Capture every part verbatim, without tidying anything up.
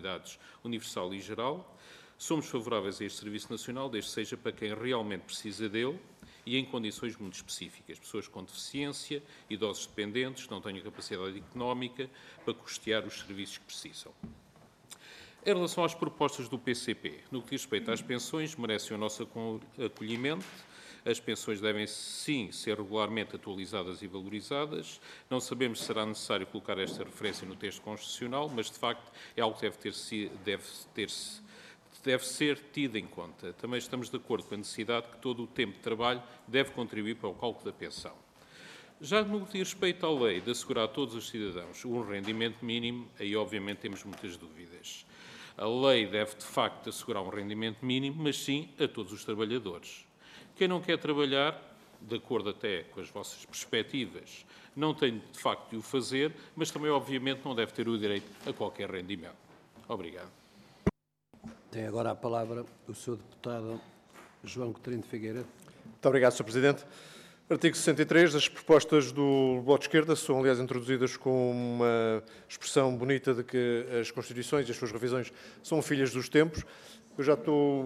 cuidados universal e geral. Somos favoráveis a este Serviço Nacional, desde que seja para quem realmente precisa dele e em condições muito específicas. Pessoas com deficiência, idosos dependentes, que não tenham capacidade económica para custear os serviços que precisam. Em relação às propostas do P C P, no que diz respeito às pensões, merecem o nosso acolhimento. As pensões devem, sim, ser regularmente atualizadas e valorizadas. Não sabemos se será necessário colocar esta referência no texto constitucional, mas, de facto, é algo que deve, ter, deve, ter, deve ser tido em conta. Também estamos de acordo com a necessidade que todo o tempo de trabalho deve contribuir para o cálculo da pensão. Já no que diz respeito à lei de assegurar a todos os cidadãos um rendimento mínimo, aí, obviamente, temos muitas dúvidas. A lei deve, de facto, assegurar um rendimento mínimo, mas sim a todos os trabalhadores. Quem não quer trabalhar, de acordo até com as vossas perspectivas, não tem, de facto, de o fazer, mas também, obviamente, não deve ter o direito a qualquer rendimento. Obrigado. Tem agora a palavra o senhor deputado João Coutinho de Figueiredo. Muito obrigado, senhor Presidente. Artigo sessenta e três. As propostas do Bloco de Esquerda são, aliás, introduzidas com uma expressão bonita de que as Constituições e as suas revisões são filhas dos tempos. Eu já estou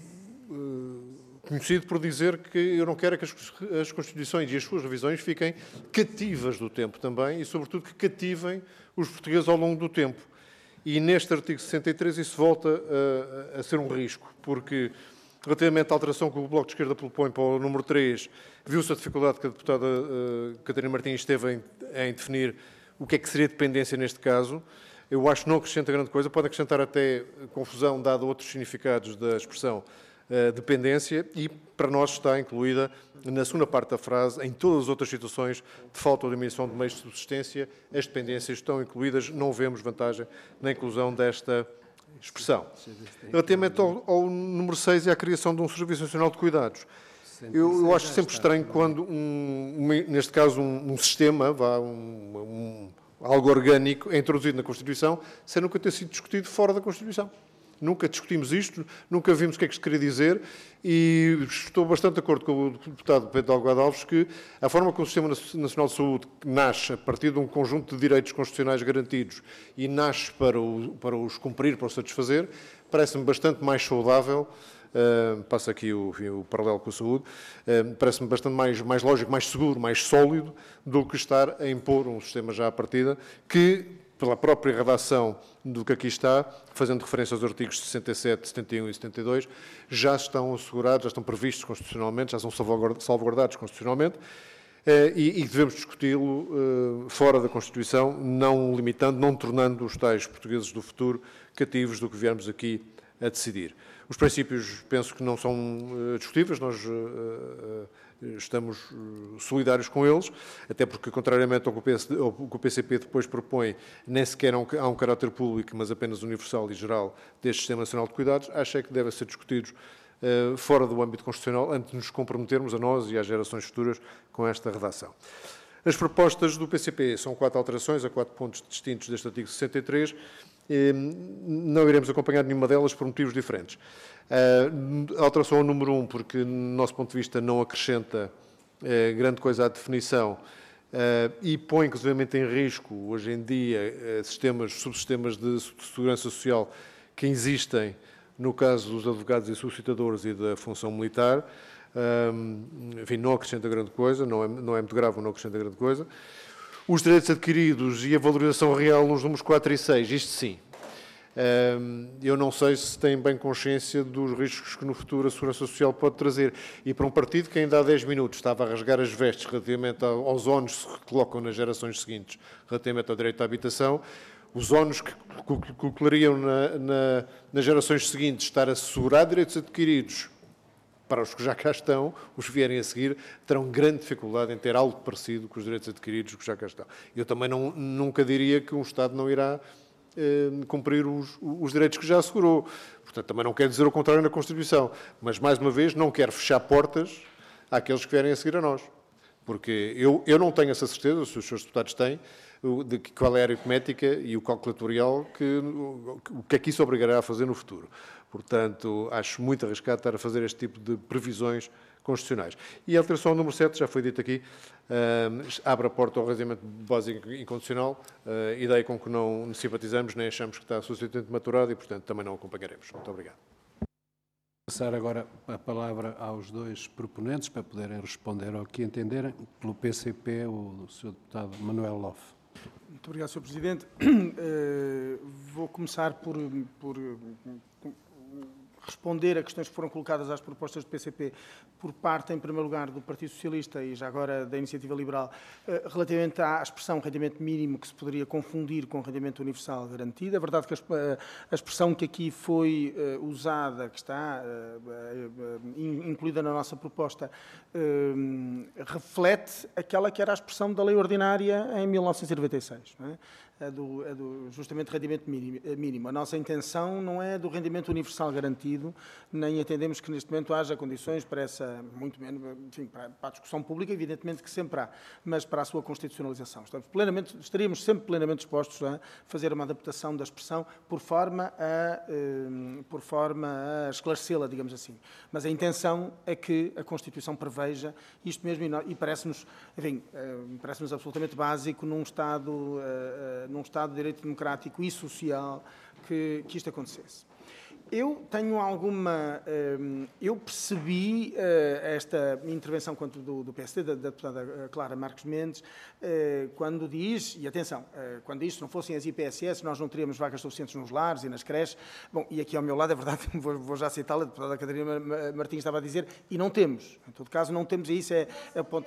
uh, conhecido por dizer que eu não quero que as, as Constituições e as suas revisões fiquem cativas do tempo também e, sobretudo, que cativem os portugueses ao longo do tempo. E neste artigo sessenta e três isso volta a, a ser um risco, porque relativamente à alteração que o Bloco de Esquerda propõe para o número três, viu-se a dificuldade que a deputada uh, Catarina Martins teve em, em definir o que é que seria dependência neste caso. Eu acho que não acrescenta grande coisa, pode acrescentar até confusão, dado outros significados da expressão uh, dependência, e para nós está incluída, na segunda parte da frase, em todas as outras situações de falta ou diminuição de meios de subsistência, as dependências estão incluídas, não vemos vantagem na inclusão desta expressão. Relativamente ao, ao número seis e à criação de um Serviço Nacional de Cuidados, eu, eu acho sempre estranho quando, um, um, neste caso, um, um sistema, vá, um, um, algo orgânico, é introduzido na Constituição, sem nunca ter sido discutido fora da Constituição. Nunca discutimos isto, nunca vimos o que é que se queria dizer e estou bastante de acordo com o deputado Pedro Delgado Alves que a forma como o Sistema Nacional de Saúde nasce a partir de um conjunto de direitos constitucionais garantidos e nasce para, o, para os cumprir, para os satisfazer, parece-me bastante mais saudável, uh, passa aqui o, o paralelo com a saúde, uh, parece-me bastante mais, mais lógico, mais seguro, mais sólido do que estar a impor um sistema já à partida que, pela própria redação do que aqui está, fazendo referência aos artigos sessenta e sete, setenta e um e setenta e dois, já estão assegurados, já estão previstos constitucionalmente, já são salvaguardados constitucionalmente, e, e devemos discuti-lo fora da Constituição, não limitando, não tornando os tais portugueses do futuro cativos do que viermos aqui a decidir. Os princípios, penso que não são discutíveis, nós estamos solidários com eles, até porque, contrariamente ao que o P C P depois propõe, nem sequer há um caráter público, mas apenas universal e geral deste Sistema Nacional de Cuidados, acho que devem ser discutidos uh, fora do âmbito constitucional, antes de nos comprometermos a nós e às gerações futuras com esta redação. As propostas do P C P são quatro alterações a quatro pontos distintos deste artigo sessenta e três. Não iremos acompanhar nenhuma delas por motivos diferentes. A alteração ao número um, porque, do nosso ponto de vista, não acrescenta grande coisa à definição e põe, inclusive, em risco, hoje em dia, sistemas, subsistemas de segurança social que existem no caso dos advogados e solicitadores e da função militar. Enfim, não acrescenta grande coisa, não é, não é muito grave, não acrescenta grande coisa. Os direitos adquiridos e a valorização real nos números quatro e seis, isto sim. Eu não sei se têm bem consciência dos riscos que no futuro a Segurança Social pode trazer. E para um partido que ainda há dez minutos estava a rasgar as vestes relativamente aos ónus que colocam nas gerações seguintes, relativamente ao direito à habitação, os ónus que colocariam na, na, nas gerações seguintes estar a assegurar direitos adquiridos para os que já cá estão, os que vierem a seguir, terão grande dificuldade em ter algo parecido com os direitos adquiridos que já cá estão. Eu também não, nunca diria que um Estado não irá eh, cumprir os, os direitos que já assegurou. Portanto, também não quer dizer o contrário na Constituição. Mas, mais uma vez, não quero fechar portas àqueles que vierem a seguir a nós. porque eu, eu não tenho essa certeza, se os senhores deputados têm, de qual é a aritmética e o calculatorial, que, o que é que isso obrigará a fazer no futuro. Portanto, acho muito arriscado estar a fazer este tipo de previsões constitucionais. E a alteração número sete, já foi dito aqui, uh, abre a porta ao regimento básico incondicional, uh, ideia com que não simpatizamos, nem achamos que está suficientemente maturado e, portanto, também não acompanharemos. Muito obrigado. Passar agora a palavra aos dois proponentes para poderem responder ao que entenderem. Pelo P C P, o senhor deputado Manuel Lofe. Muito obrigado, senhor Presidente. Uh, vou começar por, por responder a questões que foram colocadas às propostas do P C P por parte, em primeiro lugar, do Partido Socialista e já agora da Iniciativa Liberal, relativamente à expressão rendimento mínimo, que se poderia confundir com rendimento universal garantido. É verdade que a expressão que aqui foi usada, que está incluída na nossa proposta, reflete aquela que era a expressão da lei ordinária em mil novecentos e noventa e seis, não é? É do, é do, justamente rendimento mínimo. A nossa intenção não é do rendimento universal garantido, nem entendemos que neste momento haja condições para essa, muito menos, enfim, para, para a discussão pública, evidentemente que sempre há, mas para a sua constitucionalização. Estamos plenamente, estaríamos sempre plenamente dispostos a fazer uma adaptação da expressão por forma a, eh, por forma a esclarecê-la, digamos assim. Mas a intenção é que a Constituição preveja isto mesmo e, e parece-nos, enfim, eh, parece-nos absolutamente básico num Estado eh, num Estado de Direito Democrático e Social que, que isto acontecesse. Eu tenho alguma... Eu percebi esta intervenção do, do P S D, da, da deputada Clara Marques Mendes, quando diz, e atenção, quando diz que se não fossem as I P S S, nós não teríamos vagas suficientes nos lares e nas creches. Bom, e aqui ao meu lado, é verdade, vou, vou já citá-la, a deputada Catarina Martins estava a dizer, e não temos. Em todo caso, não temos, e isso é, é o ponto...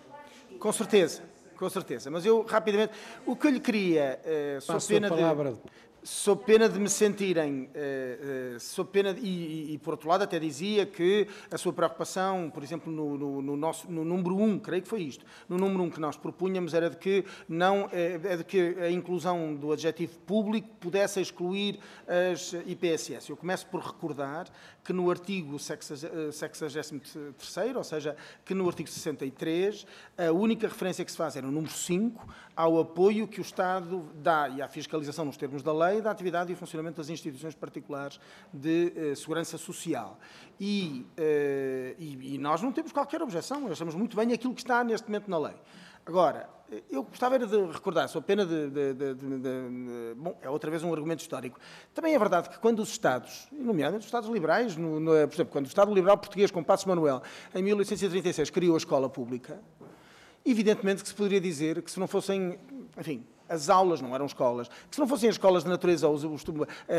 Com certeza. Com certeza, mas eu, rapidamente, o que eu lhe queria, uh, sou, pena de, sou pena de me sentirem, uh, uh, sou pena, de, e, e, e por outro lado até dizia que a sua preocupação, por exemplo, no, no, no, nosso, no número um, creio que foi isto, no número um que nós propunhamos era de que, não, é de que a inclusão do adjetivo público pudesse excluir as I P S S. Eu começo por recordar que no artigo sexagésimo terceiro, ou seja, que no artigo sessenta e três, a única referência que se faz é no número cinco, ao apoio que o Estado dá e à fiscalização nos termos da lei da atividade e o funcionamento das instituições particulares de uh, segurança social. E, uh, e, e nós não temos qualquer objeção, achamos muito bem aquilo que está neste momento na lei. Agora, eu gostava de recordar, sou pena de, de, de, de, de, de... Bom, é outra vez um argumento histórico. Também é verdade que quando os Estados, nomeadamente os Estados liberais, no, no, por exemplo, quando o Estado Liberal Português, com Passos Manuel, em mil oitocentos e trinta e seis, criou a escola pública, evidentemente que se poderia dizer que se não fossem, enfim, as aulas não eram escolas, que se não fossem as escolas de natureza, os, os,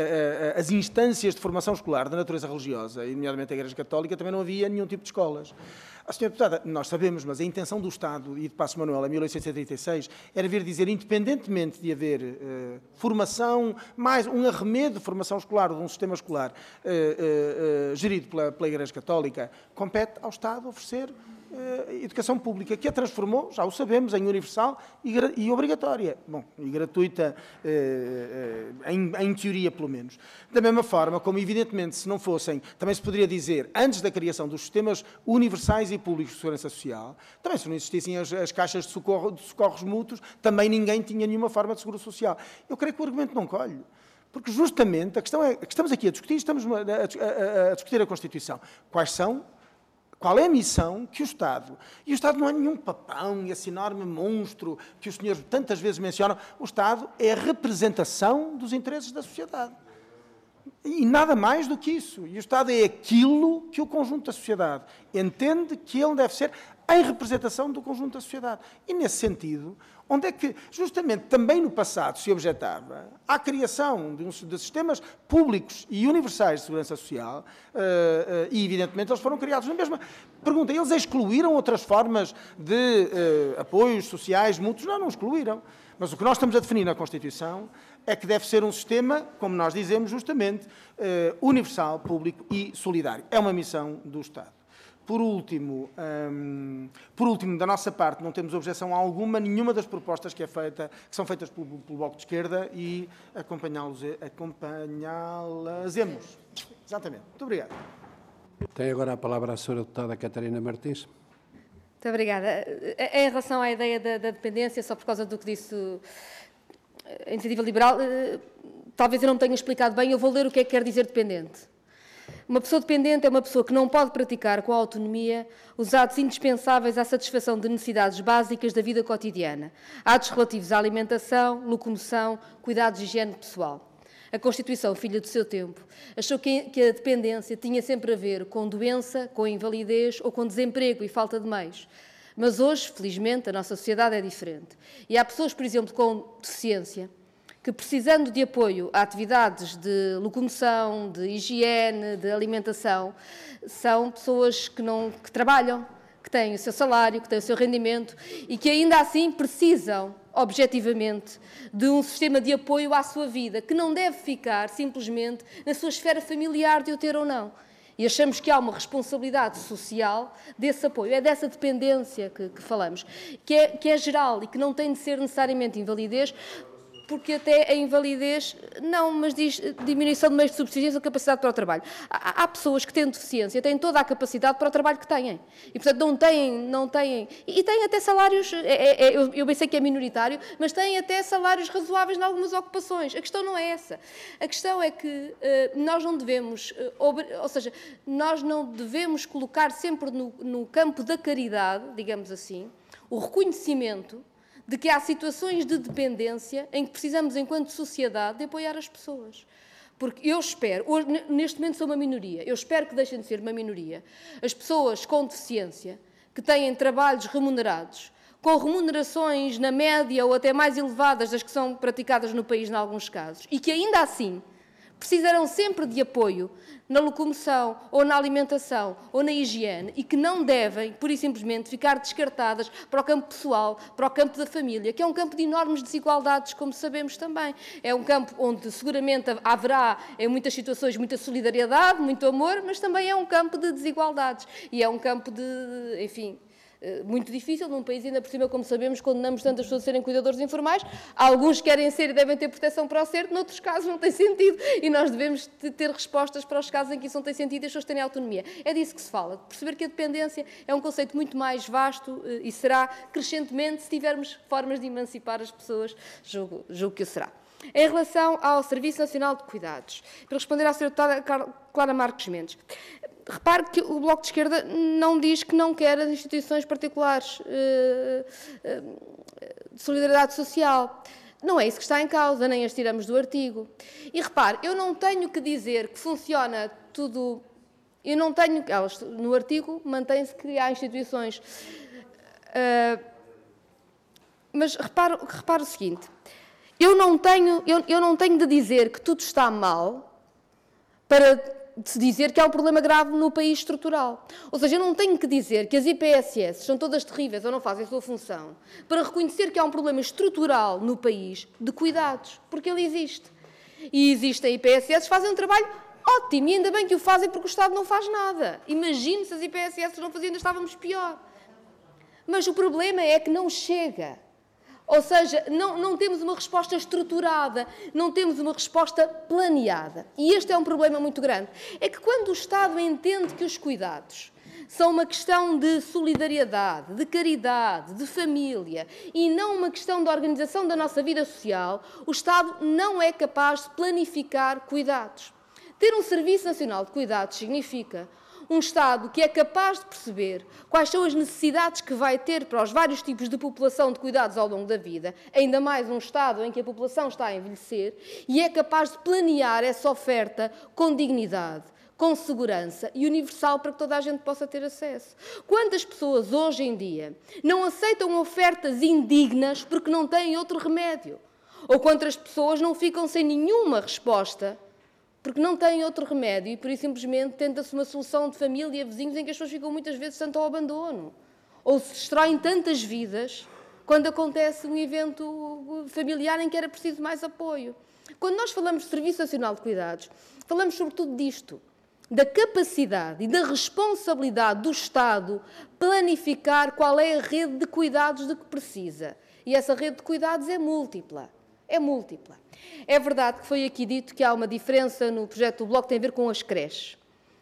as instâncias de formação escolar de natureza religiosa, e nomeadamente a Igreja Católica, também não havia nenhum tipo de escolas. A senhora deputada, nós sabemos, mas a intenção do Estado e de Passos Manuel em mil oitocentos e trinta e seis era vir dizer, independentemente de haver uh, formação, mais um arremedo de formação escolar, de um sistema escolar uh, uh, uh, gerido pela, pela Igreja Católica, compete ao Estado oferecer uh, educação pública, que a transformou, já o sabemos, em universal e, e obrigatória. Bom, e gratuita, uh, uh, em, em teoria, pelo menos. Da mesma forma, como evidentemente, se não fossem, também se poderia dizer, antes da criação dos sistemas universais e públicos de segurança social, também se não existissem as, as caixas de, socorro, de socorros mútuos, também ninguém tinha nenhuma forma de seguro social. Eu creio que o argumento não colhe. Porque justamente, a questão é, que estamos aqui a discutir, estamos a, a, a discutir a Constituição. Quais são, qual é a missão que o Estado, e o Estado não é nenhum papão, esse enorme monstro que os senhores tantas vezes mencionam, o Estado é a representação dos interesses da sociedade. E nada mais do que isso. E o Estado é aquilo que o conjunto da sociedade entende que ele deve ser em representação do conjunto da sociedade. E, nesse sentido, onde é que, justamente, também no passado se objetava à criação de, um, de sistemas públicos e universais de segurança social, uh, uh, e, evidentemente, eles foram criados na mesma... Pergunta, eles excluíram outras formas de uh, apoios sociais mútuos? Não, não excluíram. Mas o que nós estamos a definir na Constituição é que deve ser um sistema, como nós dizemos justamente, universal, público e solidário. É uma missão do Estado. Por último, hum, por último, da nossa parte, não temos objeção alguma, nenhuma das propostas que, é feita, que são feitas pelo, pelo Bloco de Esquerda e acompanhá-las acompanhá-las-emos. Exatamente. Muito obrigado. Tem agora a palavra a senhora deputada Catarina Martins. Muito obrigada. Em relação à ideia da, da dependência, só por causa do que disse a Iniciativa Liberal, talvez eu não me tenha explicado bem, eu vou ler o que é que quer dizer dependente. Uma pessoa dependente é uma pessoa que não pode praticar com autonomia os atos indispensáveis à satisfação de necessidades básicas da vida cotidiana, atos relativos à alimentação, locomoção, cuidados de higiene pessoal. A Constituição, filha do seu tempo, achou que a dependência tinha sempre a ver com doença, com invalidez ou com desemprego e falta de meios. Mas hoje, felizmente, a nossa sociedade é diferente. E há pessoas, por exemplo, com deficiência, que precisando de apoio a atividades de locomoção, de higiene, de alimentação, são pessoas que, não, que trabalham, que têm o seu salário, que têm o seu rendimento e que ainda assim precisam, objetivamente, de um sistema de apoio à sua vida, que não deve ficar simplesmente na sua esfera familiar de o ter ou não. E achamos que há uma responsabilidade social desse apoio, é dessa dependência que, que falamos, que é, que é geral e que não tem de ser necessariamente invalidez, porque até a invalidez, não, mas diz diminuição de meios de subsistência ou capacidade para o trabalho. Há, há pessoas que têm deficiência, têm toda a capacidade para o trabalho que têm. E, portanto, não têm, não têm, e têm até salários, é, é, eu, eu bem sei que é minoritário, mas têm até salários razoáveis em algumas ocupações. A questão não é essa. A questão é que uh, nós não devemos, uh, ou seja, nós não devemos colocar sempre no, no campo da caridade, digamos assim, o reconhecimento de que há situações de dependência em que precisamos, enquanto sociedade, de apoiar as pessoas. Porque eu espero, hoje, neste momento sou uma minoria, eu espero que deixem de ser uma minoria, as pessoas com deficiência, que têm trabalhos remunerados, com remunerações na média ou até mais elevadas das que são praticadas no país, em alguns casos, e que ainda assim precisarão sempre de apoio na locomoção, ou na alimentação, ou na higiene, e que não devem, pura e simplesmente, ficar descartadas para o campo pessoal, para o campo da família, que é um campo de enormes desigualdades, como sabemos também. É um campo onde seguramente haverá, em muitas situações, muita solidariedade, muito amor, mas também é um campo de desigualdades. E é um campo de, enfim, muito difícil num país, ainda por cima, como sabemos, condenamos tantas pessoas a serem cuidadores informais. Alguns querem ser e devem ter proteção para o ser, noutros casos não tem sentido. E nós devemos ter respostas para os casos em que isso não tem sentido e as pessoas terem autonomia. É disso que se fala, de perceber que a dependência é um conceito muito mais vasto e será crescentemente, se tivermos formas de emancipar as pessoas, julgo, julgo que o será. Em relação ao Serviço Nacional de Cuidados, para responder à senhora deputada Clara Marques Mendes, repare que o Bloco de Esquerda não diz que não quer as instituições particulares de solidariedade social. Não é isso que está em causa, nem as tiramos do artigo. E repare, eu não tenho que dizer que funciona tudo. Eu não tenho. Elas, no artigo mantém-se que há instituições. Mas repare, repare o seguinte. Eu não tenho, eu, eu não tenho de dizer que tudo está mal para de se dizer que há um problema grave no país estrutural. Ou seja, eu não tenho que dizer que as I P S S são todas terríveis ou não fazem a sua função para reconhecer que há um problema estrutural no país de cuidados, porque ele existe. E existem I P S S que fazem um trabalho ótimo, e ainda bem que o fazem porque o Estado não faz nada. Imagine se as I P S S não faziam, ainda estávamos pior. Mas o problema é que não chega. Ou seja, não, não temos uma resposta estruturada, não temos uma resposta planeada. E este é um problema muito grande. É que quando o Estado entende que os cuidados são uma questão de solidariedade, de caridade, de família, e não uma questão de organização da nossa vida social, o Estado não é capaz de planificar cuidados. Ter um Serviço Nacional de Cuidados significa um Estado que é capaz de perceber quais são as necessidades que vai ter para os vários tipos de população de cuidados ao longo da vida, ainda mais um Estado em que a população está a envelhecer, e é capaz de planear essa oferta com dignidade, com segurança e universal para que toda a gente possa ter acesso. Quantas pessoas hoje em dia não aceitam ofertas indignas porque não têm outro remédio? Ou quantas pessoas não ficam sem nenhuma resposta porque não têm outro remédio e, por isso, simplesmente tenta-se uma solução de família, vizinhos, em que as pessoas ficam muitas vezes tanto ao abandono. Ou se destroem tantas vidas quando acontece um evento familiar em que era preciso mais apoio. Quando nós falamos de Serviço Nacional de Cuidados, falamos sobretudo disto, da capacidade e da responsabilidade do Estado planificar qual é a rede de cuidados de que precisa. E essa rede de cuidados é múltipla. É múltipla. É verdade que foi aqui dito que há uma diferença no projeto do Bloco que tem a ver com as creches.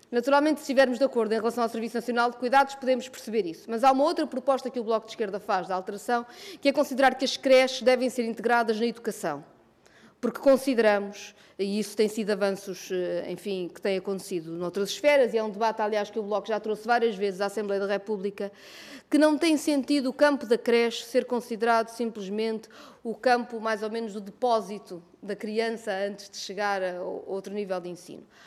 Naturalmente, se estivermos de acordo em relação ao Serviço Nacional de Cuidados, podemos perceber isso. Mas há uma outra proposta que o Bloco de Esquerda faz da alteração, que é considerar que as creches devem ser integradas na educação. Porque consideramos, e isso tem sido avanços, enfim, que têm acontecido noutras esferas, e é um debate, aliás, que o Bloco já trouxe várias vezes à Assembleia da República, que não tem sentido o campo da creche ser considerado simplesmente o campo, mais ou menos, do depósito da criança antes de chegar a outro nível de ensino.